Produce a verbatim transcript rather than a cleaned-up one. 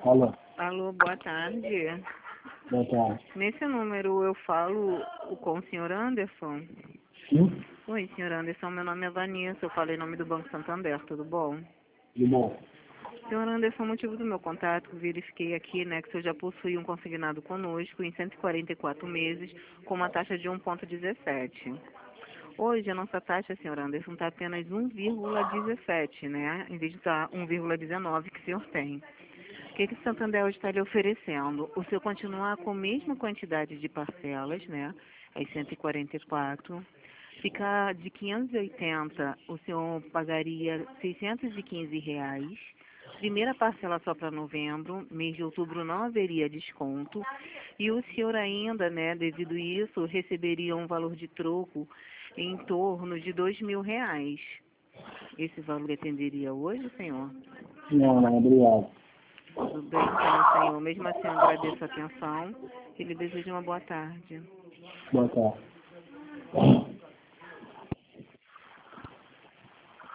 Alô, Alô, boa tarde. boa tarde. Nesse número eu falo o- com o senhor Anderson? Sim? Oi, senhor Anderson, meu nome é Vanessa, eu falei em nome do Banco Santander, tudo bom? De bom. Senhor Anderson, o motivo do meu contato, verifiquei aqui, né, que o senhor já possui um consignado conosco em cento e quarenta e quatro meses, com uma taxa de um vírgula dezessete. Hoje a nossa taxa, senhor Anderson, está apenas um vírgula dezessete, né, em vez de estar um vírgula dezenove que o senhor tem. O que, que o Santander hoje está lhe oferecendo? O senhor continuar com a mesma quantidade de parcelas, né, as cento e quarenta e quatro, ficar de quinhentos e oitenta, o senhor pagaria seiscentos e quinze reais. Primeira parcela só para novembro, mês de outubro não haveria desconto. E o senhor ainda, né, devido a isso, receberia um valor de troco em torno de dois mil reais. Esse valor atenderia hoje, senhor? Não, não, obrigado. Tudo bem, então, senhor. Mesmo assim, eu agradeço a atenção e lhe desejo uma boa tarde. Boa tarde.